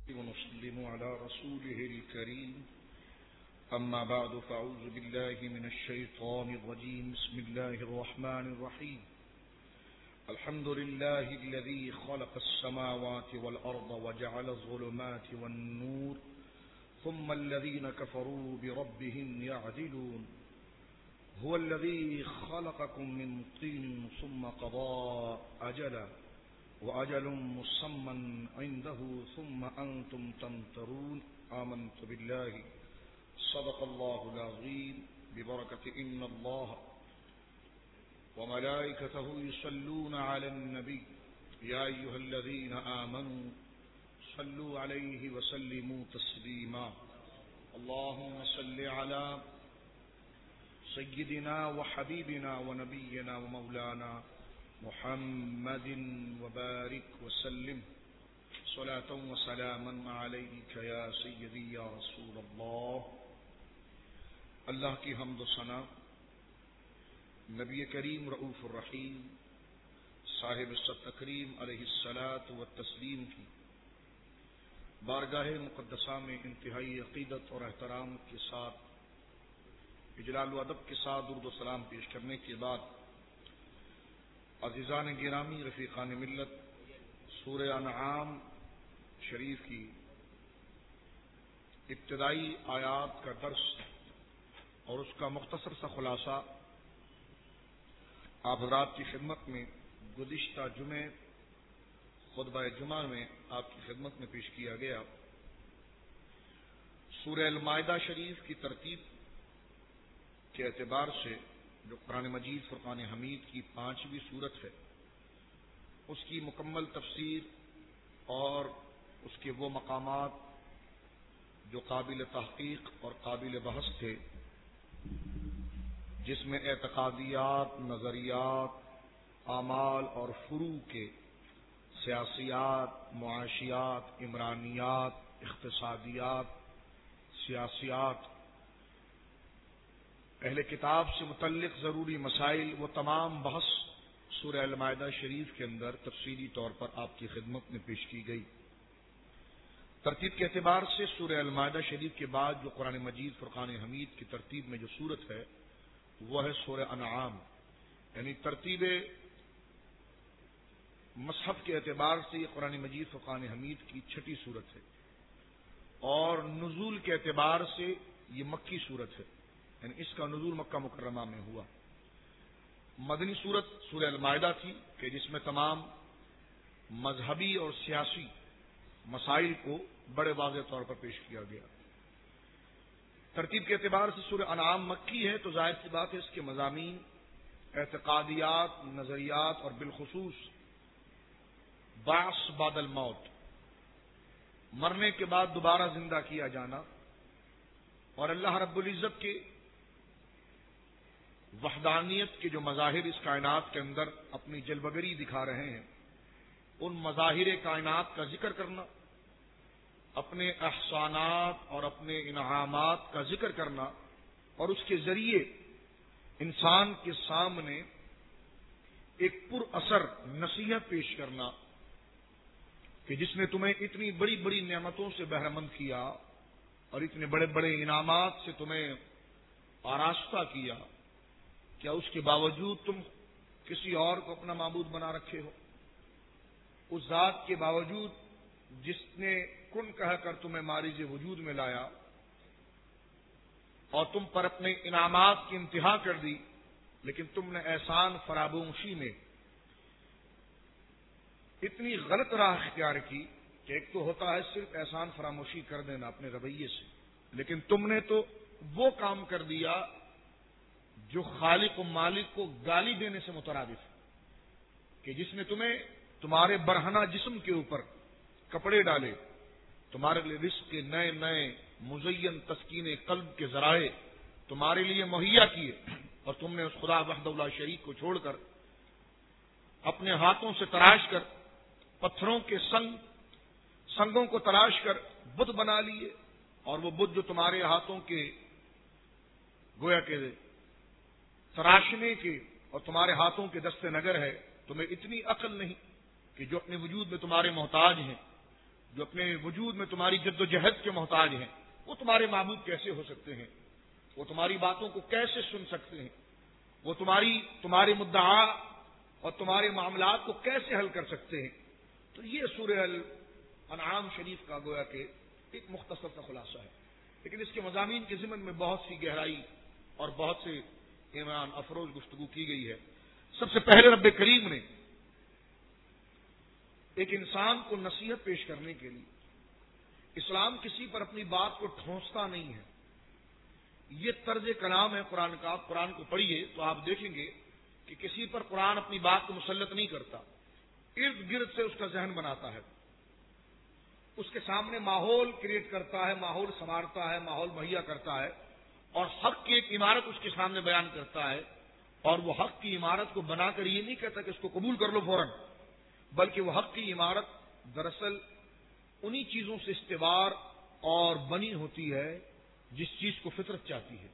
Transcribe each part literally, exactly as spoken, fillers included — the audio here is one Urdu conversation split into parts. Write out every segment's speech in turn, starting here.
ونسلم على رسوله الكريم أما بعد فأعوذ بالله من الشيطان الرجيم بسم الله الرحمن الرحيم الحمد لله الذي خلق السماوات والأرض وجعل الظلمات والنور ثم الذين كفروا بربهم يعدلون هو الذي خلقكم من طين ثم قضى أجلا وأجل مسمى عنده ثم أنتم تمترون آمنت بالله صدق الله العظيم ببركة إن الله وملائكته يصلون على النبي يا أيها الذين آمنوا صلوا عليه وسلموا تسليما اللهم صل على سيدنا وحبيبنا ونبينا ومولانا محمد وبارك وسلم صلاة وسلاما عليك يا سيدي يا رسول الله. اللہ کی حمد و ثنا نبی کریم رؤوف الرحیم صاحب التکریم علیہ الصلاۃ والتسلیم کی بارگاہ مقدسہ میں انتہائی عقیدت اور احترام کے ساتھ اجلال و ادب کے ساتھ درود و سلام پیش کرنے کے بعد عزیزان گرامی رفیقان ملت سورہ انعام شریف کی ابتدائی آیات کا درس اور اس کا مختصر سا خلاصہ آپ حضرات کی خدمت میں گزشتہ جمعے خطبہ جمعہ میں آپ کی خدمت میں پیش کیا گیا. سورہ المائدہ شریف کی ترتیب کے اعتبار سے جو قرآن مجید فرقان حمید کی پانچویں سورت ہے اس کی مکمل تفسیر اور اس کے وہ مقامات جو قابل تحقیق اور قابل بحث تھے جس میں اعتقادیات، نظریات، اعمال اور فروع کے سیاسیات، معاشیات، عمرانیات، اقتصادیات، سیاسیات، اہل کتاب سے متعلق ضروری مسائل وہ تمام بحث سورہ المائدہ شریف کے اندر تفصیلی طور پر آپ کی خدمت میں پیش کی گئی. ترتیب کے اعتبار سے سورہ المائدہ شریف کے بعد جو قرآن مجید فرقان حمید کی ترتیب میں جو سورت ہے وہ ہے سورہ انعام، یعنی ترتیب مصحف کے اعتبار سے یہ قرآن مجید فرقان حمید کی چھٹی سورت ہے اور نزول کے اعتبار سے یہ مکی سورت ہے، یعنی اس کا نزول مکہ مکرمہ میں ہوا. مدنی سورت سورہ المائدہ تھی کہ جس میں تمام مذہبی اور سیاسی مسائل کو بڑے واضح طور پر پیش کیا گیا. ترتیب کے اعتبار سے سورہ انعام مکی ہے تو ظاہر سی بات ہے اس کے مضامین اعتقادیات، نظریات اور بالخصوص بعث بعد الموت، مرنے کے بعد دوبارہ زندہ کیا جانا، اور اللہ رب العزت کے وحدانیت کے جو مظاہر اس کائنات کے اندر اپنی جلوگری دکھا رہے ہیں ان مظاہر کائنات کا ذکر کرنا، اپنے احسانات اور اپنے انعامات کا ذکر کرنا اور اس کے ذریعے انسان کے سامنے ایک پر اثر نصیحت پیش کرنا کہ جس نے تمہیں اتنی بڑی بڑی نعمتوں سے بہرمند کیا اور اتنے بڑے بڑے انعامات سے تمہیں آراستہ کیا، کیا اس کے باوجود تم کسی اور کو اپنا معبود بنا رکھے ہو؟ اس ذات کے باوجود جس نے کن کہہ کر تمہیں مارج وجود میں لایا اور تم پر اپنے انعامات کی انتہا کر دی، لیکن تم نے احسان فراموشی میں اتنی غلط راہ اختیار کی کہ ایک تو ہوتا ہے صرف احسان فراموشی کر دینا اپنے رویے سے، لیکن تم نے تو وہ کام کر دیا جو خالق و مالک کو گالی دینے سے مترادف ہے کہ جس نے تمہیں تمہارے برہنہ جسم کے اوپر کپڑے ڈالے، تمہارے لیے رزق کے نئے نئے مزین تسکین قلب کے ذرائع تمہارے لیے مہیا کیے، اور تم نے اس خدا وحدہ لا شریک کو چھوڑ کر اپنے ہاتھوں سے تراش کر پتھروں کے سنگ سنگوں کو تراش کر بت بنا لیے، اور وہ بت جو تمہارے ہاتھوں کے گویا کے تراشنے کے اور تمہارے ہاتھوں کے دست نگر ہے، تمہیں اتنی عقل نہیں کہ جو اپنے وجود میں تمہارے محتاج ہیں جو اپنے وجود میں تمہاری جد و جہد کے محتاج ہیں، وہ تمہارے معبود کیسے ہو سکتے ہیں؟ وہ تمہاری باتوں کو کیسے سن سکتے ہیں؟ وہ تمہاری تمہارے مدعا اور تمہارے معاملات کو کیسے حل کر سکتے ہیں؟ تو یہ سورہ الانعام شریف کا گویا کہ ایک مختصر کا خلاصہ ہے، لیکن اس کے مضامین کے ضمن میں بہت سی گہرائی اور بہت سے ایمان افروز گفتگو کی گئی ہے۔ سب سے پہلے رب کریم نے ایک انسان کو نصیحت پیش کرنے کے لیے، اسلام کسی پر اپنی بات کو ٹھونستا نہیں ہے، یہ طرز کلام ہے قرآن کا۔ آپ قرآن کو پڑھیے تو آپ دیکھیں گے کہ کسی پر قرآن اپنی بات کو مسلط نہیں کرتا، ارد گرد سے اس کا ذہن بناتا ہے، اس کے سامنے ماحول کریٹ کرتا ہے، ماحول سنوارتا ہے، ماحول مہیا کرتا ہے، اور حق کی ایک عمارت اس کے سامنے بیان کرتا ہے، اور وہ حق کی عمارت کو بنا کر یہ نہیں کہتا کہ اس کو قبول کر لو فوراً، بلکہ وہ حق کی عمارت دراصل انہی چیزوں سے استوار اور بنی ہوتی ہے جس چیز کو فطرت چاہتی ہے،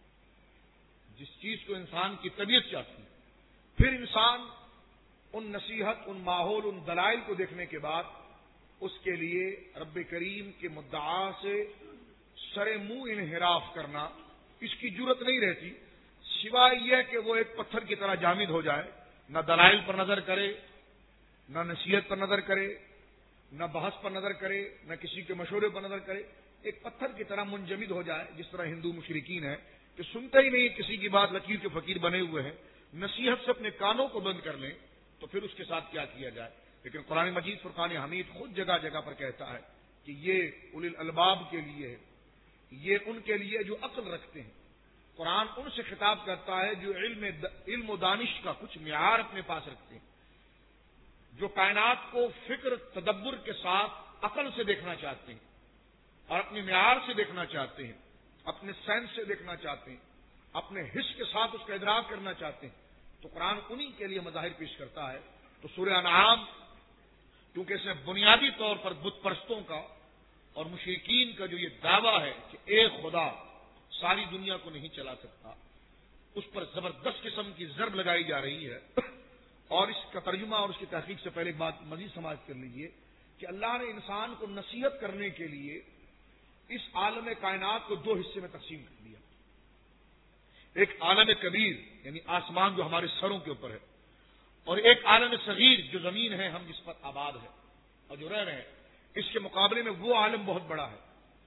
جس چیز کو انسان کی طبیعت چاہتی ہے۔ پھر انسان ان نصیحت، ان ماحول، ان دلائل کو دیکھنے کے بعد اس کے لیے رب کریم کے مدعا سے سر منہ انحراف کرنا اس کی جرت نہیں رہتی، سوائے یہ کہ وہ ایک پتھر کی طرح جامد ہو جائے، نہ دلائل پر نظر کرے، نہ نصیحت پر نظر کرے، نہ بحث پر نظر کرے، نہ کسی کے مشورے پر نظر کرے، ایک پتھر کی طرح منجمد ہو جائے، جس طرح ہندو مشرکین ہیں کہ سنتے ہی نہیں کسی کی بات، لکیر کے فقیر بنے ہوئے ہیں، نصیحت سے اپنے کانوں کو بند کر لیں تو پھر اس کے ساتھ کیا کیا جائے۔ لیکن قرآن مجید فرقان حمید خود جگہ جگہ پر کہتا ہے کہ یہ اولی الالباب کے لیے ہے، یہ ان کے لیے جو عقل رکھتے ہیں۔ قرآن ان سے خطاب کرتا ہے جو علم علم و دانش کا کچھ معیار اپنے پاس رکھتے ہیں، جو کائنات کو فکر تدبر کے ساتھ عقل سے دیکھنا چاہتے ہیں اور اپنے معیار سے دیکھنا چاہتے ہیں، اپنے سینس سے دیکھنا چاہتے ہیں، اپنے حس کے ساتھ اس کا ادراک کرنا چاہتے ہیں، تو قرآن انہی کے لیے مظاہر پیش کرتا ہے۔ تو سورہ انعام کیونکہ اس میں بنیادی طور پر بت پرستوں کا اور مشرکین کا جو یہ دعویٰ ہے کہ ایک خدا ساری دنیا کو نہیں چلا سکتا، اس پر زبردست قسم کی ضرب لگائی جا رہی ہے۔ اور اس کا ترجمہ اور اس کی تحقیق سے پہلے ایک بات مزید سماعت کر لیجئے کہ اللہ نے انسان کو نصیحت کرنے کے لیے اس عالم کائنات کو دو حصے میں تقسیم کر دیا، ایک عالم کبیر یعنی آسمان جو ہمارے سروں کے اوپر ہے، اور ایک عالم صغیر جو زمین ہے ہم جس پر آباد ہے اور جو رہ رہے ہیں۔ اس کے مقابلے میں وہ عالم بہت بڑا ہے،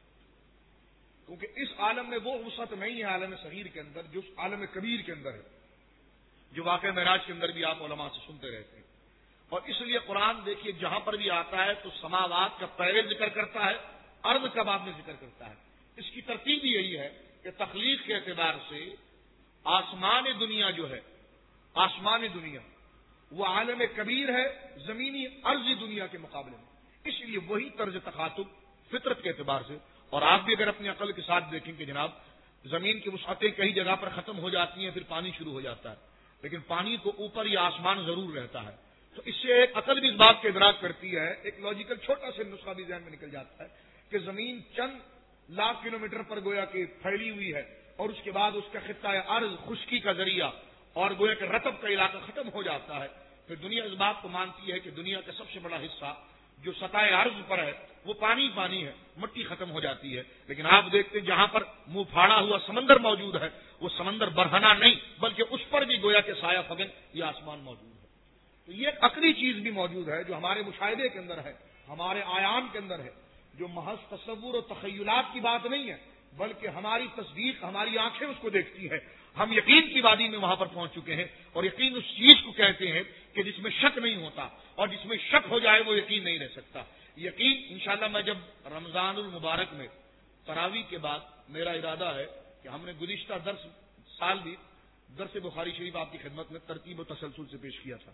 کیونکہ اس عالم میں وہ وسعت نہیں ہے عالم صغیر کے اندر جو اس عالم کبیر کے اندر ہے، جو واقعہ معراج کے اندر بھی آپ علماء سے سنتے رہتے ہیں۔ اور اس لیے قرآن دیکھیے جہاں پر بھی آتا ہے تو سماوات کا پہلے ذکر کرتا ہے، ارض کا بعد میں ذکر کرتا ہے۔ اس کی ترتیب یہی ہے کہ تخلیق کے اعتبار سے آسمان دنیا جو ہے، آسمان دنیا وہ عالم کبیر ہے زمینی ارضی دنیا کے مقابلے میں، اس لیے وہی طرز تخاطب فطرت کے اعتبار سے۔ اور آپ بھی اگر اپنی عقل کے ساتھ دیکھیں کہ جناب زمین کی وسعتیں کئی جگہ پر ختم ہو جاتی ہیں، پھر پانی شروع ہو جاتا ہے، لیکن پانی کو اوپر یا آسمان ضرور رہتا ہے، تو اس سے ایک عقل بھی اس بات کا ادراک کرتی ہے، ایک لاجیکل چھوٹا سا نسخہ بھی ذہن میں نکل جاتا ہے کہ زمین چند لاکھ کلومیٹر پر گویا کہ پھیلی ہوئی ہے، اور اس کے بعد اس کا خطہ ارض خشکی کا ذریعہ اور گویا کہ رطب کا علاقہ ختم ہو جاتا ہے، پھر دنیا اس بات کو مانتی ہے کہ دنیا کا سب سے بڑا حصہ جو سطح عرض پر ہے وہ پانی پانی ہے، مٹی ختم ہو جاتی ہے، لیکن آپ دیکھتے ہیں جہاں پر منہ پھاڑا ہوا سمندر موجود ہے وہ سمندر برہنہ نہیں بلکہ اس پر بھی گویا کہ سایہ فگن یہ آسمان موجود ہے۔ تو یہ ایک عقلی چیز بھی موجود ہے جو ہمارے مشاہدے کے اندر ہے، ہمارے آیام کے اندر ہے، جو محض تصور و تخیلات کی بات نہیں ہے بلکہ ہماری تصدیق، ہماری آنکھیں اس کو دیکھتی ہیں، ہم یقین کی وادی میں وہاں پر پہنچ چکے ہیں، اور یقین اس چیز کو کہتے ہیں کہ جس میں شک نہیں ہوتا، اور جس میں شک ہو جائے وہ یقین نہیں رہ سکتا۔ یقین انشاءاللہ میں جب رمضان المبارک میں تراویح کے بعد میرا ارادہ ہے کہ ہم نے گزشتہ درس سال بھی درس بخاری شریف آپ کی خدمت میں ترتیب و تسلسل سے پیش کیا تھا،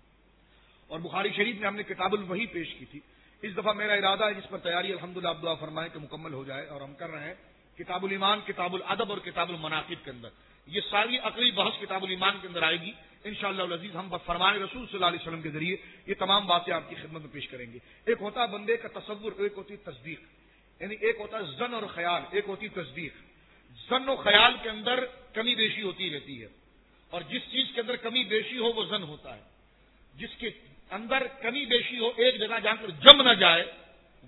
اور بخاری شریف میں ہم نے کتاب الوحی پیش کی تھی۔ اس دفعہ میرا ارادہ ہے جس پر تیاری الحمدللہ آپ دعا فرمائیں کہ مکمل ہو جائے، اور ہم کر رہے ہیں کتاب الایمان، کتاب الادب اور کتاب المناقب کے اندر یہ ساری عقلی بحث کتاب الایمان کے اندر آئے گی انشاءاللہ العزیز۔ ہم فرمان رسول صلی اللہ علیہ وسلم کے ذریعے یہ تمام باتیں آپ کی خدمت میں پیش کریں گے۔ ایک ہوتا ہے بندے کا تصور، ایک ہوتی تصدیق، یعنی ایک ہوتا ہے ظن اور خیال، ایک ہوتی تصدیق۔ ظن و خیال کے اندر کمی بیشی ہوتی رہتی ہے، اور جس چیز کے اندر کمی بیشی ہو وہ ظن ہوتا ہے، جس کے اندر کمی بیشی ہو ایک جگہ جا کر جم نہ جائے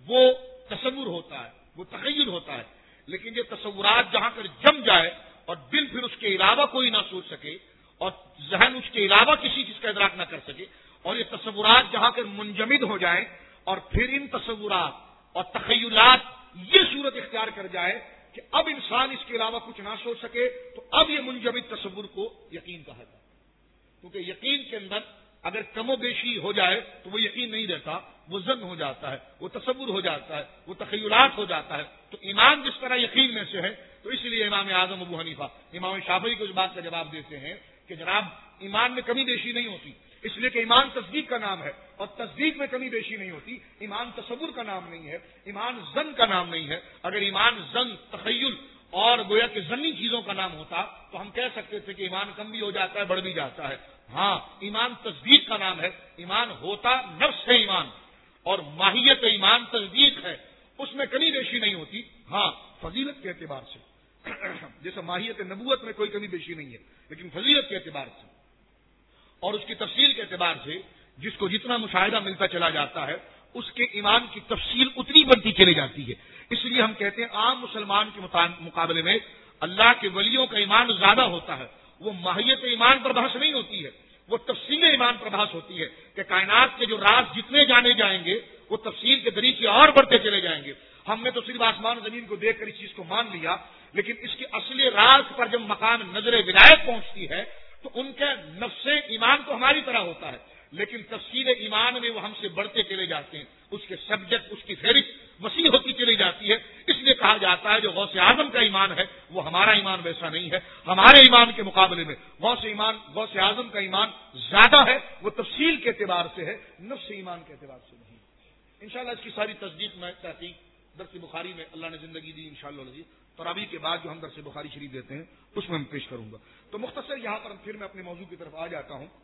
وہ تصور ہوتا ہے، وہ تخیل ہوتا ہے، لیکن یہ تصورات جہاں پر جم جائے اور دل پھر اس کے علاوہ کوئی نہ سوچ سکے اور ذہن اس کے علاوہ کسی چیز کا ادراک نہ کر سکے، اور یہ تصورات جہاں پر منجمد ہو جائیں اور پھر ان تصورات اور تخیلات یہ صورت اختیار کر جائے کہ اب انسان اس کے علاوہ کچھ نہ سوچ سکے، تو اب یہ منجمد تصور کو یقین کہا جاتا ہے، کیونکہ یقین کے اندر اگر کم و بیشی ہو جائے تو وہ یقین نہیں رہتا، وہ ظن ہو جاتا ہے، وہ تصور ہو جاتا ہے، وہ تخیلات ہو جاتا ہے۔ تو ایمان جس طرح یقین میں سے ہے، تو اس لیے امام اعظم ابو حنیفہ امام شافعی کو اس بات کا جواب دیتے ہیں کہ جناب ایمان میں کمی بیشی نہیں ہوتی، اس لیے کہ ایمان تصدیق کا نام ہے، اور تصدیق میں کمی بیشی نہیں ہوتی۔ ایمان تصور کا نام نہیں ہے، ایمان ظن کا نام نہیں ہے۔ اگر ایمان ظن، تخیل اور گویا کہ ظنی چیزوں کا نام ہوتا تو ہم کہہ سکتے تھے کہ ایمان کم بھی ہو جاتا ہے، بڑھ بھی جاتا ہے۔ ہاں، ایمان تصدیق کا نام ہے، ایمان ہوتا نفس ہے ایمان، اور ماہیت ایمان تصدیق ہے، اس میں کمی بیشی نہیں ہوتی۔ ہاں، فضیلت کے اعتبار سے جیسے ماہیت نبوت میں کوئی کمی بیشی نہیں ہے، لیکن فضیلت کے اعتبار سے اور اس کی تفصیل کے اعتبار سے جس کو جتنا مشاہدہ ملتا چلا جاتا ہے، اس کے ایمان کی تفصیل اتنی بڑھتی چلی جاتی ہے۔ اس لیے ہم کہتے ہیں عام مسلمان کے مقابلے میں اللہ کے ولیوں کا ایمان زیادہ ہوتا ہے۔ وہ ماہیت ایمان پر بحث نہیں ہوتی ہے، وہ تفصیل ایمان پر بحث ہوتی ہے کہ کائنات کے جو راز جتنے جانے جائیں گے وہ تفصیل کے طریقے اور بڑھتے چلے جائیں گے۔ ہم نے تو صرف آسمان زمین کو دیکھ کر اس چیز کو مان لیا، لیکن اس کے اصلی راز پر جب مقام نظر ولایت پہنچتی ہے تو ان کے نفس ایمان تو ہماری طرح ہوتا ہے، لیکن تفصیل ایمان میں وہ ہم سے بڑھتے چلے جاتے ہیں، اس کے سبجیکٹ، اس کی فہرست وسیع ہوتی چلی جاتی ہے۔ اس لیے کہا جاتا ہے جو غوث اعظم کا ایمان ہے وہ ہمارا ایمان ویسا نہیں ہے، ہمارے ایمان کے مقابلے میں غوث ایمان غوث اعظم کا ایمان زیادہ ہے، وہ تفصیل کے اعتبار سے ہے، نفس ایمان کے اعتبار سے نہیں۔ انشاءاللہ اس کی ساری تصدیق میں تحقیق درس بخاری میں اللہ نے زندگی دی انشاءاللہ العزیز، تراویح کے بعد جو ہم درس بخاری شریف دیتے ہیں اس میں ہم پیش کروں گا۔ تو مختصر یہاں پر پھر میں اپنے موضوع کی طرف آ جاتا ہوں۔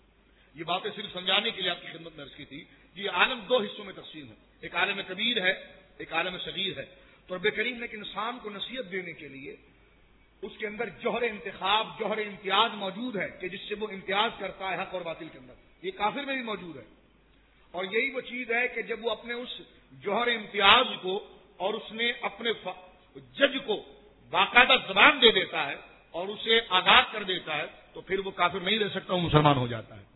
یہ باتیں صرف سمجھانے کے لیے آپ کی خدمت میں عرض کی تھی۔ یہ عالم دو حصوں میں تقسیم ہے، ایک عالم کبیر ہے، ایک عالم صغیر ہے۔ تو رب کریم نے ایک انسان کو نصیحت دینے کے لیے اس کے اندر جوہر انتخاب، جوہر امتیاز موجود ہے کہ جس سے وہ امتیاز کرتا ہے حق اور باطل کے اندر، یہ کافر میں بھی موجود ہے۔ اور یہی وہ چیز ہے کہ جب وہ اپنے اس جوہر امتیاز کو اور اس نے اپنے جج کو باقاعدہ زبان دے دیتا ہے اور اسے آزاد کر دیتا ہے تو پھر وہ کافر نہیں رہ سکتا، وہ مسلمان ہو جاتا ہے۔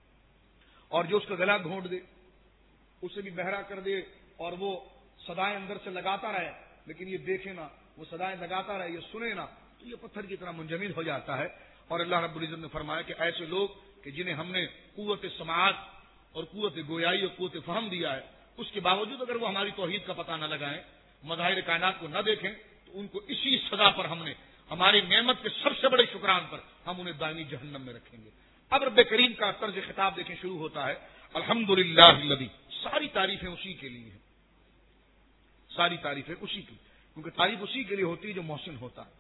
اور جو اس کا گلا گھونٹ دے، اسے بھی بہرا کر دے اور وہ صدائیں اندر سے لگاتا رہے لیکن یہ دیکھے نا، وہ صدائیں لگاتا رہے، یہ سنے نا، تو یہ پتھر کی طرح منجمد ہو جاتا ہے۔ اور اللہ رب العزت نے فرمایا کہ ایسے لوگ کہ جنہیں ہم نے قوت سماعت اور قوت گویائی اور قوت فہم دیا ہے، اس کے باوجود اگر وہ ہماری توحید کا پتہ نہ لگائیں، مظاہر کائنات کو نہ دیکھیں، تو ان کو اسی سزا پر ہم نے ہماری نعمت کے سب سے بڑے شکران پر ہم انہیں دائمی جہنم میں رکھیں گے۔ اب رب کریم کا طرز خطاب دیکھیں شروع ہوتا ہے الحمدللہ الذی، ساری تعریفیں اسی کے لیے ہیں، ساری تعریفیں اسی کی، کیونکہ تعریف اسی کے لیے ہوتی ہے جو محسن ہوتا ہے۔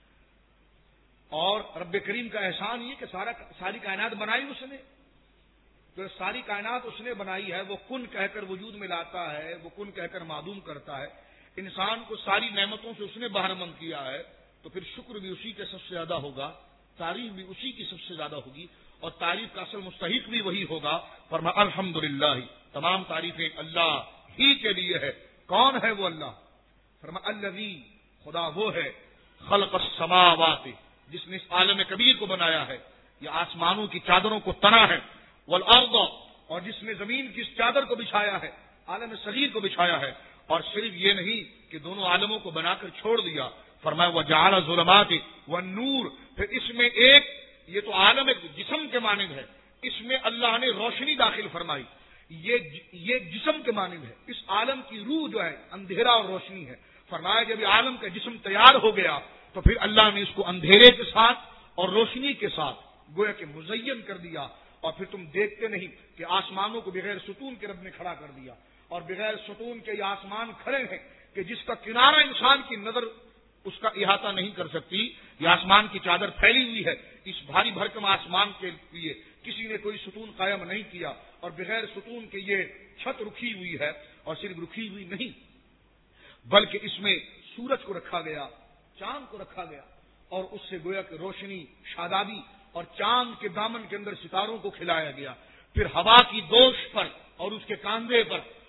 اور رب کریم کا احسان یہ کہ سارا ساری کائنات بنائی اس نے، جو ساری کائنات اس نے بنائی ہے وہ کن کہہ کر وجود میں لاتا ہے، وہ کن کہہ کر معدوم کرتا ہے۔ انسان کو ساری نعمتوں سے اس نے بہرمند کیا ہے، تو پھر شکر بھی اسی کے سب سے زیادہ ہوگا، تعریف بھی اسی کی سب سے زیادہ ہوگی، اور تعریف کا اصل مستحق بھی وہی ہوگا۔ فرما الحمدللہ، تمام تعریفیں اللہ ہی کے لیے ہے۔ کون ہے وہ اللہ؟ فرما الذی، خدا وہ ہے، خلق السماوات، جس نے اس عالم کبیر کو بنایا ہے، یہ آسمانوں کی چادروں کو تنا ہے، والارض، اور جس نے زمین کی اس چادر کو بچھایا ہے، عالم صغیر کو بچھایا ہے۔ اور صرف یہ نہیں کہ دونوں عالموں کو بنا کر چھوڑ دیا، فرمایا وجعل الظلمات والنور، پھر اس میں ایک، یہ تو عالم ایک جسم کے مانند ہے، اس میں اللہ نے روشنی داخل فرمائی، یہ یہ جسم کے مانند ہے، اس عالم کی روح جو ہے اندھیرا اور روشنی ہے۔ فرمایا جب یہ عالم کا جسم تیار ہو گیا تو پھر اللہ نے اس کو اندھیرے کے ساتھ اور روشنی کے ساتھ گویا کہ مزین کر دیا، اور پھر تم دیکھتے نہیں کہ آسمانوں کو بغیر ستون کے رب نے کھڑا کر دیا، اور بغیر ستون کے یہ آسمان کھڑے ہیں کہ جس کا کنارہ انسان کی نظر اس کا احاطہ نہیں کر سکتی۔ یہ آسمان کی چادر پھیلی ہوئی ہے، اس بھاری بھرکم آسمان کے لیے کسی نے کوئی ستون قائم نہیں کیا، اور بغیر ستون کے یہ چھت رکھی ہوئی ہے، اور صرف رکھی ہوئی نہیں بلکہ اس میں سورج کو رکھا گیا، چاند کو رکھا گیا، اور اس سے گویا کہ روشنی، شادابی، اور چاند کے دامن کے اندر ستاروں کو کھلایا گیا۔ پھر ہوا کی دوش پر اور اس کے کاندھے پر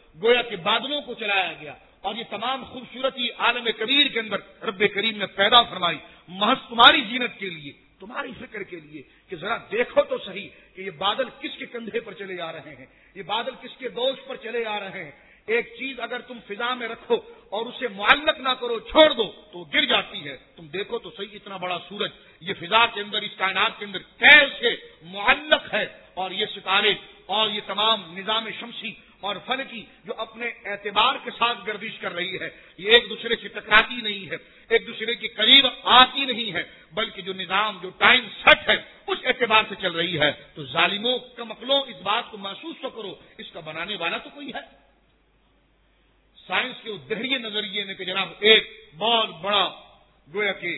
گویا کہ بادلوں کو چلایا گیا اور یہ تمام خوبصورتی عالم کبیر کے اندر رب کریم نے پیدا فرمائی محض تمہاری زینت کے لیے، تمہاری فکر کے لیے کہ ذرا دیکھو تو صحیح کہ یہ بادل کس کے کندھے پر چلے جا رہے ہیں، یہ بادل کس کے دوش پر چلے جا رہے ہیں۔ ایک چیز اگر تم فضا میں رکھو اور اسے معلق نہ کرو، چھوڑ دو تو گر جاتی ہے۔ تم دیکھو تو صحیح اتنا بڑا سورج یہ فضا کے اندر، اس کائنات کے اندر کیسے معلق ہے، اور یہ ستارے اور یہ تمام نظام شمسی اور فلکی جو اپنے اعتبار کے ساتھ گردش کر رہی ہے، یہ ایک دوسرے سے ٹکراتی نہیں ہے، ایک دوسرے کے قریب آتی نہیں ہے، بلکہ جو نظام جو ٹائم سیٹ ہے اس اعتبار سے چل رہی ہے۔ تو ظالموں کمقلوں اس بات کو محسوس تو کرو، اس کا بنانے والا تو کوئی ہے۔ سائنس کے دہریے نظریے نے کہ جناب ایک بہت بڑا گویا کہ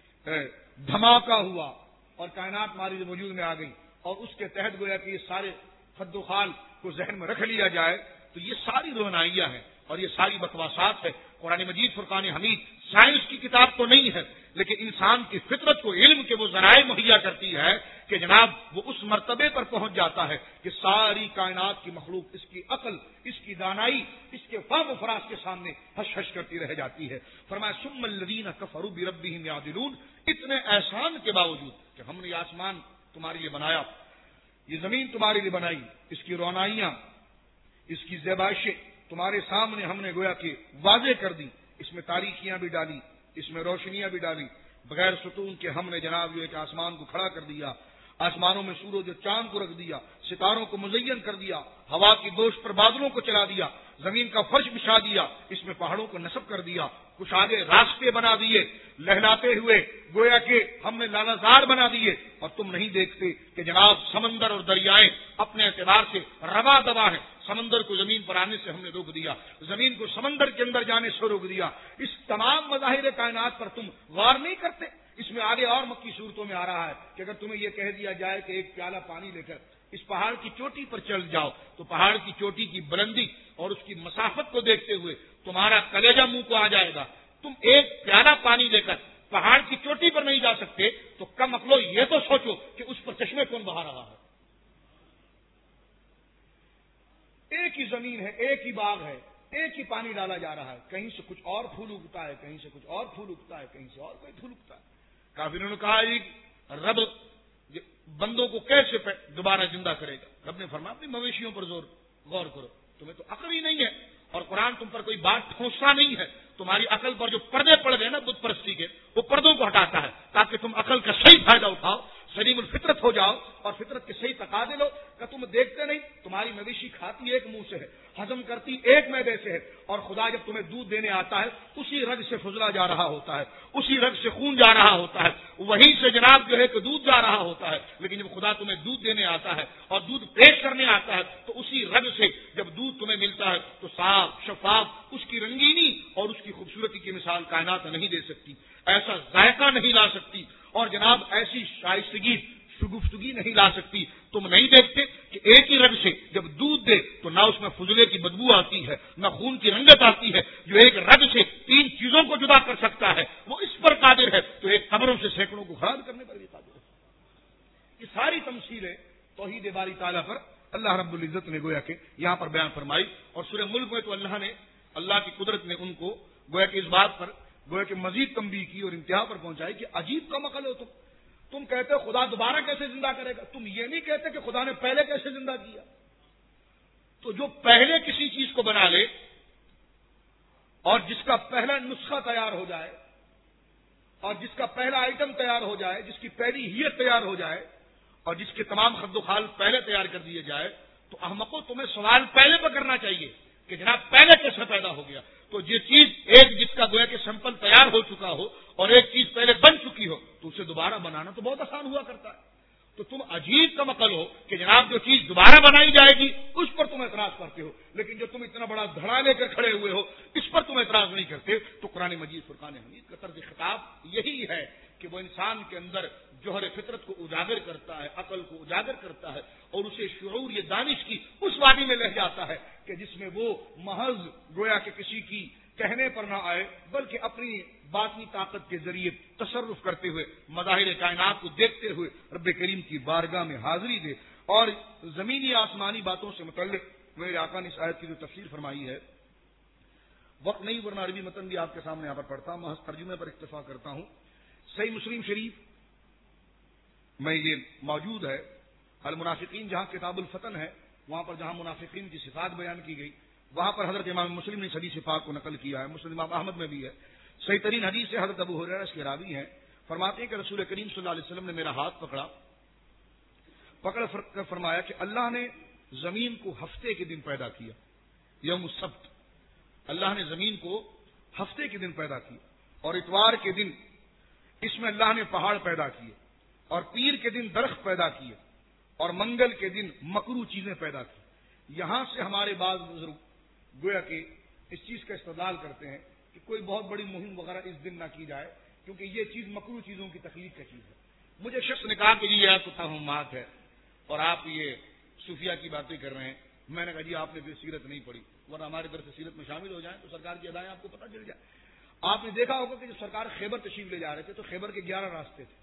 دھماکہ ہوا اور کائنات ماری وجود میں آ گئی، اور اس کے تحت گویا کہ یہ سارے خد و خال کو ذہن میں رکھ لیا جائے تو یہ ساری روانائیاں ہیں اور یہ ساری بکواسات ہے۔ قرآن مجید فرقان حمید سائنس کی کتاب تو نہیں ہے، لیکن انسان کی فطرت کو علم کے وہ ذرائع مہیا کرتی ہے کہ جناب وہ اس مرتبے پر پہنچ جاتا ہے کہ ساری کائنات کی مخلوق اس کی عقل، اس کی دانائی، اس کے فہم و فراز کے سامنے ہش ہش کرتی رہ جاتی ہے۔ فرمایا ثم الذین کفروا بربہم یعدلون، اتنے احسان کے باوجود کہ ہم نے یہ آسمان تمہارے لیے بنایا، یہ زمین تمہارے لیے بنائی، اس کی رونائیاں، اس کی زیبائشیں تمہارے سامنے ہم نے گویا کہ واضح کر دی، اس میں تاریکیاں بھی ڈالی، اس میں روشنیاں بھی ڈالی، بغیر ستون کے ہم نے جناب یہ کہ آسمان کو کھڑا کر دیا، آسمانوں میں سورج اور چاند کو رکھ دیا، ستاروں کو مزین کر دیا، ہوا کی دوش پر بادلوں کو چلا دیا، زمین کا فرش بچھا دیا، اس میں پہاڑوں کو نصب کر دیا، کچھ آگے راستے بنا دیے، لہلاتے ہوئے گویا کہ ہم نے لالازار بنا دیے، اور تم نہیں دیکھتے کہ جناب سمندر اور دریائیں اپنے اعتبار سے روا دوا ہیں۔ سمندر کو زمین پر آنے سے ہم نے روک دیا، زمین کو سمندر کے اندر جانے سے روک دیا۔ اس تمام مظاہر کائنات پر تم غور نہیں کرتے۔ اس میں آگے اور مکی صورتوں میں آ رہا ہے کہ اگر تمہیں یہ کہہ دیا جائے کہ ایک پیالہ پانی لے کر اس پہاڑ کی چوٹی پر چل جاؤ، تو پہاڑ کی چوٹی کی بلندی اور اس کی مسافت کو دیکھتے ہوئے تمہارا کلیجہ منہ کو آ جائے گا۔ تم ایک پیالہ پانی لے کر پہاڑ کی چوٹی پر نہیں جا سکتے تو کم عقلو یہ تو سوچو کہ اس پر چشمے کون بہا رہا ہے۔ ایک ہی زمین ہے، ایک ہی باغ ہے، ایک ہی پانی ڈالا جا رہا ہے، کہیں سے کچھ اور پھول اگتا ہے، کہیں سے کچھ اور پھول اگتا ہے، کہیں سے اور کوئی پھول اگتا ہے۔ کافروں نے کہا رب بندوں کو کیسے دوبارہ زندہ کرے گا؟ رب نے فرمایا اپنی مویشیوں پر زور غور کرو، تمہیں تو عقل ہی نہیں ہے، اور قرآن تم پر کوئی بات ٹھونستا نہیں ہے۔ تمہاری عقل پر جو پردے پڑ گئے نا بت پرستی کے، وہ پردوں کو ہٹاتا ہے تاکہ تم عقل کا صحیح فائدہ اٹھاؤ، سلیم الفطرت ہو جاؤ اور فطرت کے صحیح تقاضے لو۔ کہ تم دیکھتے نہیں تمہاری مویشی کھاتی ایک منہ سے ہے، ہضم کرتی ایک معدے سے ہے، اور خدا جب تمہیں دودھ دینے آتا ہے اسی رگ سے فضلہ جا رہا ہوتا ہے، اسی رگ سے خون جا رہا ہوتا ہے، وہیں سے جناب جو ہے کہ دودھ جا رہا ہوتا ہے۔ لیکن جب خدا تمہیں دودھ دینے آتا ہے اور دودھ پیش کرنے آتا ہے تو اسی رگ سے جب دودھ تمہیں ملتا ہے تو صاف شفاف اس کی رنگینی اور اس کی خوبصورتی کی مثال کائنات نہیں دے سکتی، ایسا ذائقہ نہیں لا سکتی، اور جناب ایسی شائستگی شگفتگی نہیں لا سکتی۔ تم نہیں دیکھتے کہ ایک ہی رگ سے جب دودھ دے تو نہ اس میں فضلے کی بدبو آتی ہے، نہ خون کی رنگت آتی ہے۔ جو ایک رگ سے تین چیزوں کو جدا کر سکتا ہے وہ اس پر قادر ہے، تو ایک قبروں سے سینکڑوں کو خراب کرنے پر بھی قادر ہے۔ یہ ساری تمثیلیں توحید باری تعالیٰ پر اللہ رب العزت نے گویا کہ یہاں پر بیان فرمائی، اور سورہ ملک میں تو اللہ نے اللہ کی قدرت نے ان کو گویا کہ اس بات پر گویا کہ مزید تنبیہ کی اور انتہا پر پہنچائی کہ عجیب کم عقل ہو تم تم کہتے ہو خدا دوبارہ کیسے زندہ کرے گا، تم یہ نہیں کہتے کہ خدا نے پہلے کیسے زندہ کیا۔ تو جو پہلے کسی چیز کو بنا لے اور جس کا پہلا نسخہ تیار ہو جائے اور جس کا پہلا آئٹم تیار ہو جائے، جس کی پہلی ہیت تیار ہو جائے اور جس کے تمام خد و خال پہلے تیار کر دیے جائے، تو احمقوں تمہیں سوال پہلے پہ کرنا چاہیے کہ جناب پہلے کیسے پیدا ہو گیا۔ تو یہ چیز ایک جس کا گویا کہ سیمپل تیار ہو چکا ہو اور ایک چیز پہلے بن چکی ہو تو اسے دوبارہ بنانا تو بہت آسان ہوا کرتا ہے۔ تو تم عجیب کم عقل ہو کہ جناب جو چیز دوبارہ بنائی جائے گی اس پر تم اعتراض کرتے ہو، لیکن جو تم اتنا بڑا دھڑا لے کر کھڑے ہوئے ہو اس پر تم اعتراض نہیں کرتے۔ تو قرآن مجید فرقان حمید کا طرز خطاب یہی ہے کہ وہ انسان کے اندر جوہر فطرت کو اجاگر کرتا ہے، عقل کو اجاگر کرتا ہے، اور اسے شعور یہ دانش کی اس وادی میں لے جاتا ہے کہ جس میں وہ محض گویا کہ کسی کی کہنے پر نہ آئے بلکہ اپنی باطنی طاقت کے ذریعے تصرف کرتے ہوئے مظاہر کائنات کو دیکھتے ہوئے رب کریم کی بارگاہ میں حاضری دے اور زمینی آسمانی باتوں سے متعلق میرے آقا نے اس آیت کی جو تفسیر فرمائی ہے، وقت نہیں ورنہ عربی متن بھی آپ کے سامنے یہاں پر پڑھتا ہوں، محض ترجمے پر اکتفا کرتا ہوں۔ صحیح مسلم شریف میں یہ موجود ہے، المنافقین جہاں کتاب الفتن ہے، وہاں پر جہاں منافقین کی صفات بیان کی گئی، وہاں پر حضرت امام مسلم نے حدیث پاک کو نقل کیا ہے، مسلم امام احمد میں بھی ہے، صحیح ترین حدیث سے حضرت ابو ہریرہ اس کے راوی ہیں، فرماتے ہیں کہ رسول کریم صلی اللہ علیہ وسلم نے میرا ہاتھ پکڑا پکڑ کر فرمایا کہ اللہ نے زمین کو ہفتے کے دن پیدا کیا، یوم السبت، اللہ نے زمین کو ہفتے کے دن پیدا کیا، اور اتوار کے دن اس میں اللہ نے پہاڑ پیدا کیے، اور پیر کے دن درخت پیدا کیے، اور منگل کے دن مکروہ چیزیں پیدا کی۔ یہاں سے ہمارے بعض بزرگ گویا کہ اس چیز کا استدلال کرتے ہیں کہ کوئی بہت بڑی مہم وغیرہ اس دن نہ کی جائے، کیونکہ یہ چیز مکروہ چیزوں کی تخلیق کا چیز ہے۔ مجھے شخص نے کہا کہ جی یہ تو توہمات ہے اور آپ یہ صوفیہ کی باتیں کر رہے ہیں۔ میں نے کہا جی آپ نے پھر سیرت نہیں پڑھی، ورنہ ہمارے در سے سیرت میں شامل ہو جائیں تو سرکار کی ادائیں آپ کو پتہ چل جائے۔ آپ نے دیکھا ہوگا کہ جب سرکار خیبر تشریف لے جا رہے تھے تو خیبر کے گیارہ راستے تھے،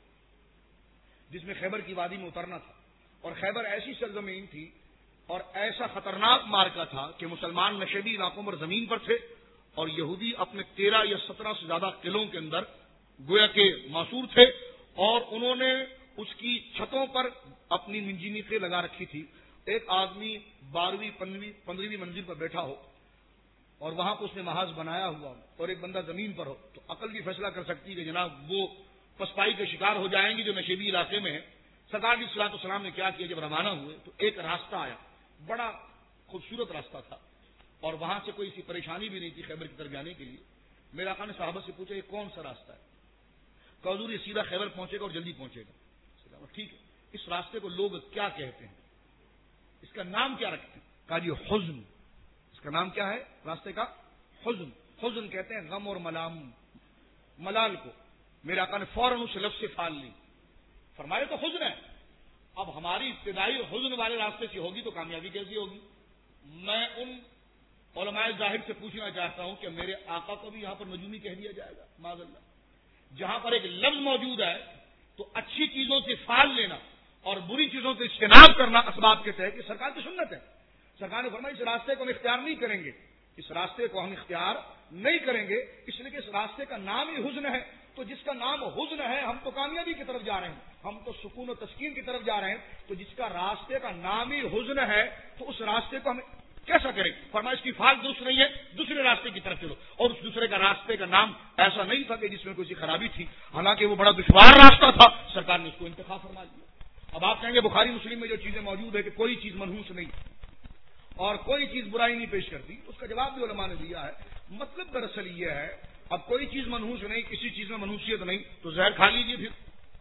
جس میں خیبر کی وادی میں اترنا تھا، اور خیبر ایسی سرزمین تھی اور ایسا خطرناک مارکا تھا کہ مسلمان نشیبی علاقوں پر زمین پر تھے، اور یہودی اپنے تیرہ یا سترہ سے زیادہ قلعوں کے اندر گویا کے محصور تھے، اور انہوں نے اس کی چھتوں پر اپنی منجینیقیں لگا رکھی تھی۔ ایک آدمی بارہویں پندرہویں منزل پر بیٹھا ہو اور وہاں پر اس نے محاذ بنایا ہوا ہو، اور ایک بندہ زمین پر ہو، تو عقل بھی فیصلہ کر سکتی ہے کہ جناب وہ پسپائی کے شکار ہو جائیں گے جو نشیبی علاقے میں ہے۔ سرکار علیہ الصلوۃ والسلام نے کیا کیا، جب روانہ ہوئے تو ایک راستہ آیا، بڑا خوبصورت راستہ تھا، اور وہاں سے کوئی ایسی پریشانی بھی نہیں تھی خیبر کی طرف جانے کے لیے۔ میرے آقا نے صحابہ سے پوچھا یہ کون سا راستہ ہے؟ کہ حضور یہ سیدھا خیبر پہنچے گا اور جلدی پہنچے گا۔ ٹھیک ہے، اس راستے کو لوگ کیا کہتے ہیں، اس کا نام کیا رکھتے ہیں؟ کہا جی حزن۔ اس کا نام کیا ہے راستے کا؟ حزن۔ حزن کہتے ہیں غم اور ملام، ملال کو۔ میرے آقا نے فوراً اس لفظ سے پھال لی، فرمائے تو حزن ہے، اب ہماری ابتدائی حزن والے راستے سے ہوگی تو کامیابی کیسی ہوگی؟ میں ان علماء ظاہر سے پوچھنا چاہتا ہوں کہ میرے آقا کو بھی یہاں پر نجومی کہہ دیا جائے گا؟ معاذ اللہ، جہاں پر ایک لفظ موجود ہے تو اچھی چیزوں سے پھال لینا اور بری چیزوں سے اجتناب کرنا اسباب کے تحت کہ سرکار کی سنت ہے۔ سرکار نے فرمایا اس راستے کو ہم اختیار نہیں کریں گے، اس راستے کو ہم اختیار نہیں کریں گے، اس لیے کہ اس راستے کا نام ہی حزن ہے، تو جس کا نام حزن ہے ہم تو کامیابی کی طرف جا رہے ہیں، ہم تو سکون و تسکین کی طرف جا رہے ہیں، تو جس کا راستے کا نام ہی حزن ہے تو اس راستے کو ہم کیسا کریں؟ فرمایا اس کی فال درست نہیں ہے، دوسرے راستے کی طرف چلو، اور اس دوسرے کا راستے کا نام ایسا نہیں تھا کہ جس میں کوئی خرابی تھی، حالانکہ وہ بڑا دشوار راستہ تھا، سرکار نے اس کو انتخاب فرما لیا۔ اب آپ کہیں گے بخاری مسلم میں جو چیزیں موجود ہے کہ کوئی چیز منحوس نہیں اور کوئی چیز برائی نہیں پیش کرتی، اس کا جواب بھی علماء نے دیا ہے۔ مطلب دراصل یہ ہے اب کوئی چیز منحوس نہیں، کسی چیز میں منحوسیت نہیں تو زہر کھا لیجیے پھر،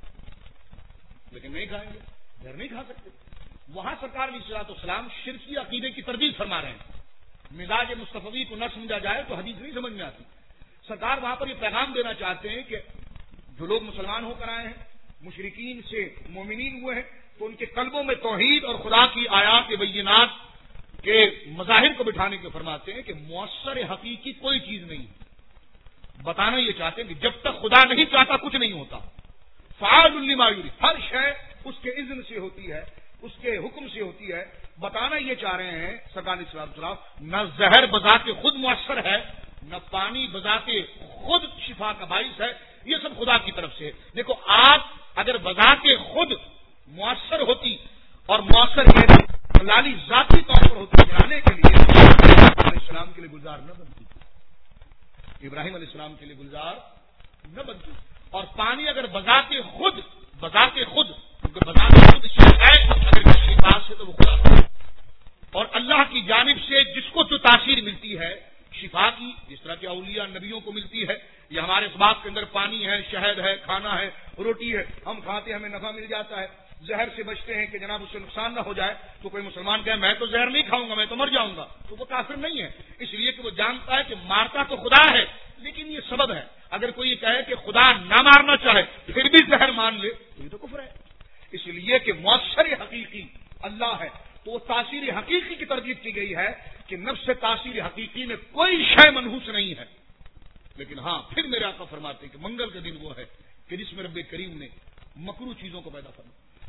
لیکن نہیں کھائیں گے، زہر نہیں کھا سکتے۔ وہاں سرکار علیہ الصلوۃ والسلام شرکی عقیدے کی تردید فرما رہے ہیں، مزاج مصطفی کو نہ سمجھا جائے تو حدیث نہیں سمجھ میں آتی۔ سرکار وہاں پر یہ پیغام دینا چاہتے ہیں کہ جو لوگ مسلمان ہو کر آئے ہیں، مشرکین سے مومنین ہوئے ہیں، تو ان کے قلبوں میں توحید اور خدا کی آیات بینات کے مظاہر کو بٹھانے کے فرماتے ہیں کہ مؤثر حقیقی کوئی چیز نہیں ہے۔ بتانا یہ چاہتے ہیں کہ جب تک خدا نہیں چاہتا کچھ نہیں ہوتا، فعال لما یرید، ہر شے اس کے اذن سے ہوتی ہے، اس کے حکم سے ہوتی ہے۔ بتانا یہ چاہ رہے ہیں سرکار علیہ الصلوۃ والسلام نہ زہر بذات خود مؤثر ہے، نہ پانی بذات خود شفا کا باعث ہے، یہ سب خدا کی طرف سے ہے۔ دیکھو آپ اگر بذات خود مؤثر ہوتی اور مؤثر لالی ذاتی طور پر ہوتی جانے کے لیے ابراہیم علیہ السلام کے لیے گلزار نہ بنتی، ابراہیم علیہ السلام کے لیے گلزار نہ بنتی۔ اور پانی اگر بذات خود بذات خود بذات خود اگر کسی بات سے تو وہ خدا ہے، اور اللہ کی جانب سے جس کو جو تاثیر ملتی ہے شفا کی، جس طرح کے اولیاء نبیوں کو ملتی ہے، یہ ہمارے اسباب کے اندر پانی ہے، شہد ہے، کھانا ہے، روٹی ہے، ہم کھاتے ہیں ہمیں نفع مل جاتا ہے، زہر سے بچتے ہیں کہ جناب اس سے نقصان نہ ہو جائے، تو کوئی مسلمان کہے میں تو زہر نہیں کھاؤں گا، میں تو مر جاؤں گا، تو وہ کافر نہیں ہے، اس لیے کہ وہ جانتا ہے کہ مارتا تو خدا ہے لیکن یہ سبب ہے۔ اگر کوئی یہ کہے کہ خدا نہ مارنا چاہے پھر بھی زہر مان لے تو یہ تو کفر ہے۔ اس لیے کہ مؤثر حقیقی اللہ ہے، تو وہ تاثیر حقیقی کی ترغیب کی گئی ہے کہ نفس تاثیر حقیقی میں کوئی شے منحوس نہیں ہے۔ لیکن ہاں پھر میرے آقا فرماتے ہیں کہ منگل کا دن وہ ہے کہ جس میں رب کریم نے مکروہ چیزوں کو پیدا فرمایا۔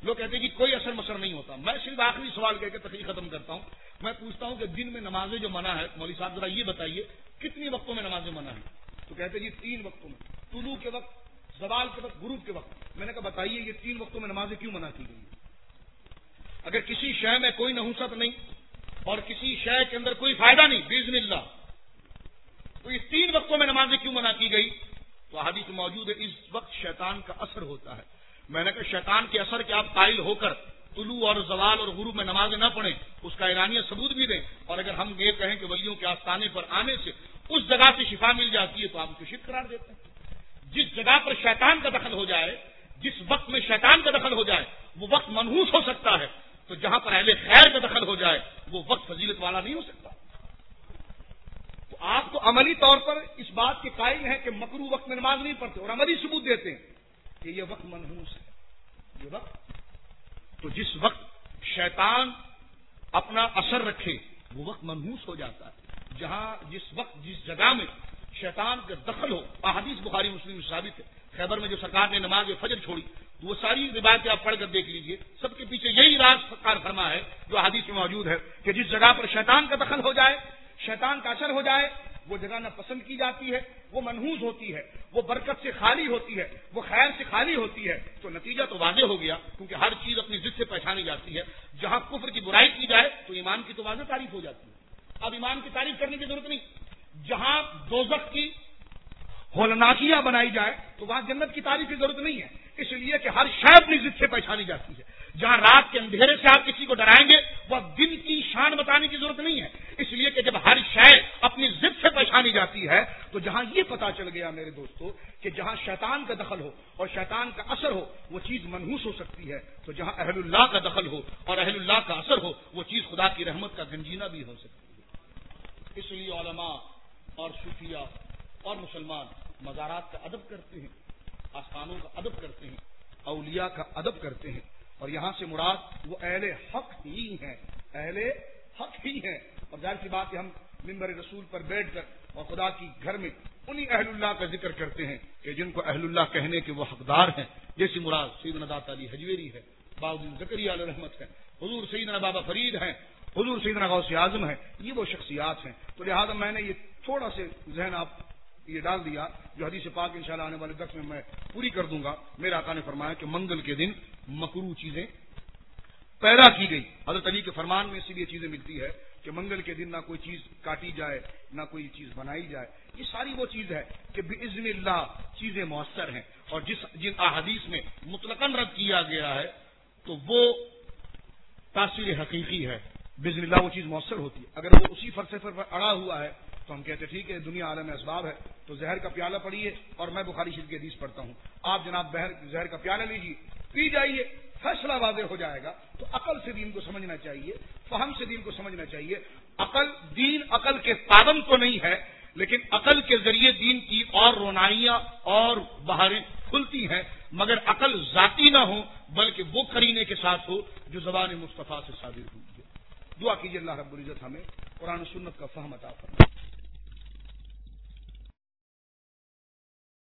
لوگ کہتے ہیں کہ کوئی اثر مسر نہیں ہوتا. میں صرف آخری سوال کہہ کے تقریر ختم کرتا ہوں. میں پوچھتا ہوں کہ دن میں نمازیں جو منع ہے مولوی صاحب ذرا یہ بتائیے کتنی وقتوں میں نمازیں منع ہیں؟ تو کہتے ہیں جی تین وقتوں میں، طلوع کے وقت، زوال کے وقت، غروب کے وقت. میں نے کہا بتائیے یہ تین وقتوں میں نمازیں کیوں منع کی گئی؟ اگر کسی شے میں کوئی نحوست نہیں اور کسی شے کے اندر کوئی فائدہ نہیں باذن اللہ، تو یہ تین وقتوں میں نمازیں کیوں منع کی گئی؟ تو حدیث موجود ہے اس وقت شیطان کا اثر ہوتا ہے. میں نے کہا شیطان کے اثر کے آپ قائل ہو کر طلوع اور زوال اور غروب میں نمازیں نہ پڑھیں، اس کا اعلانیہ ثبوت بھی دیں. اور اگر ہم یہ کہیں کہ ولیوں کے آستانے پر آنے سے اس جگہ سے شفا مل جاتی ہے تو آپ اس کو شرک قرار دیتے ہیں. جس جگہ پر شیطان کا دخل ہو جائے، جس وقت میں شیطان کا دخل ہو جائے وہ وقت منحوس ہو سکتا ہے، تو جہاں پر اہل خیر کا دخل ہو جائے وہ وقت فضیلت والا نہیں ہو سکتا. تو آپ تو عملی طور پر اس بات کے قائل ہیں کہ مکروہ وقت میں نماز نہیں پڑھتے اور عملی ثبوت دیتے ہیں کہ یہ وقت منحوس ہے. یہ وقت تو جس وقت شیطان اپنا اثر رکھے وہ وقت منحوس ہو جاتا ہے. جہاں جس وقت جس جگہ میں شیطان کا دخل ہو، احادیث بخاری مسلم میں ثابت ہے. خیبر میں جو سرکار نے نماز فجر چھوڑی تو وہ ساری روایتیں آپ پڑھ کر دیکھ لیجئے، سب کے پیچھے یہی راز سرکار فرما ہے جو حدیث میں موجود ہے کہ جس جگہ پر شیطان کا دخل ہو جائے، شیطان کا اثر ہو جائے، وہ جگہ نہ پسند کی جاتی ہے، وہ منحوس ہوتی ہے، وہ برکت سے خالی ہوتی ہے، وہ خیر سے خالی ہوتی ہے. تو نتیجہ تو واضح ہو گیا کیونکہ ہر چیز اپنی ضد سے پہچانی جاتی ہے. جہاں کفر کی برائی کی جائے تو ایمان کی تو واضح تعریف ہو جاتی ہے، اب ایمان کی تعریف کرنے کی ضرورت نہیں. جہاں دوزخ کی ہولناکیاں بنائی جائے تو وہاں جنت کی تعریف کی ضرورت نہیں ہے، اس لیے کہ ہر شے اپنی ضد سے پہچانی جاتی ہے. جہاں رات کے اندھیرے سے آپ کسی کو ڈرائیں گے وہ دن کی شان بتانے کی ضرورت نہیں ہے، اس لیے کہ جب ہر شے اپنی ضد سے پہچانی جاتی ہے تو جہاں یہ پتا چل گیا میرے دوستو کہ جہاں شیطان کا دخل ہو اور شیطان کا اثر ہو وہ چیز منحوس ہو سکتی ہے، تو جہاں اہل اللہ کا دخل ہو اور اہل اللہ کا اثر ہو وہ چیز خدا کی رحمت کا گنجینہ بھی ہو سکتی ہے. اس لیے علماء اور صوفیاء اور مسلمان مزارات کا ادب کرتے ہیں، آستانوں کا ادب کرتے ہیں، اولیاء کا ادب کرتے ہیں. اور یہاں سے مراد وہ اہل حق ہی ہیں، اہل حق ہی ہیں. اور ظاہر سی بات ہے ہم منبر رسول پر بیٹھ کر اور خدا کی گھر میں انہی اہل اللہ کا ذکر کرتے ہیں کہ جن کو اہل اللہ کہنے کے وہ حقدار ہیں. جیسی مراد سیدنا داتا علی حجویری ہے، باؤدین زکریا علیہ رحمت ہے، حضور سیدنا بابا فرید ہیں، حضور سیدنا غوث اعظم ہیں. یہ وہ شخصیات ہیں. تو لہذا میں نے یہ تھوڑا سے ذہن آپ یہ ڈال دیا جو حدیث پاک انشاءاللہ آنے والے درس میں میں پوری کر دوں گا. میرے آقا نے فرمایا کہ منگل کے دن مکروہ چیزیں پیدا کی گئی. حضرت علی کے فرمان میں اسی لیے چیزیں ملتی ہے کہ منگل کے دن نہ کوئی چیز کاٹی جائے نہ کوئی چیز بنائی جائے. یہ ساری وہ چیز ہے کہ باذن اللہ چیزیں مؤثر ہیں. اور جس جن احادیث میں مطلقاً رد کیا گیا ہے تو وہ تاثیر حقیقی ہے، باذن اللہ وہ چیز مؤثر ہوتی ہے. اگر وہ اسی فلسفے پر اڑا ہوا ہے تو ہم کہتے ٹھیک ہے دنیا عالم اسباب ہے تو زہر کا پیالہ پڑیے اور میں بخاری شریف کی حدیث پڑھتا ہوں، آپ جناب زہر کا پیالہ لیجیے پی جائیے، فیصلہ واضح ہو جائے گا. تو عقل سے دین کو سمجھنا چاہیے، فہم سے دین کو سمجھنا چاہیے. عقل دین عقل کے پابند تو نہیں ہے لیکن عقل کے ذریعے دین کی اور رونائیاں اور بہاریں کھلتی ہیں، مگر عقل ذاتی نہ ہو بلکہ وہ قرینے کے ساتھ ہو جو زبان مصطفیٰ سے صادر ہوئی ہے. دعا کیجیے اللہ رب العزت ہمیں قرآن و سنت کا فہم عطا فرمائے.